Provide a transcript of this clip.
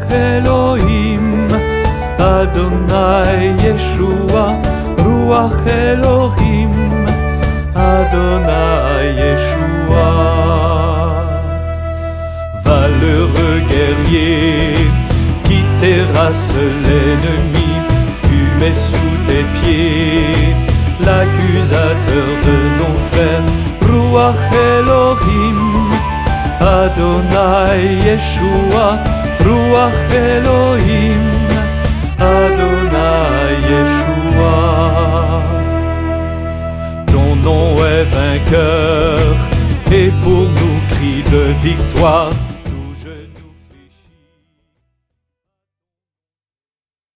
Elohim, Adonai Yeshua, Ruach Elohim, Adonai Yeshua. Valeureux guerrier qui terrasse l'ennemi, tu mets sous tes pieds l'accusateur de nos frères. Ruach Elohim, Adonai Yeshua, Ruach Elohim, Adonai Yeshua. Ton nom est vainqueur et pour nous cri de victoire.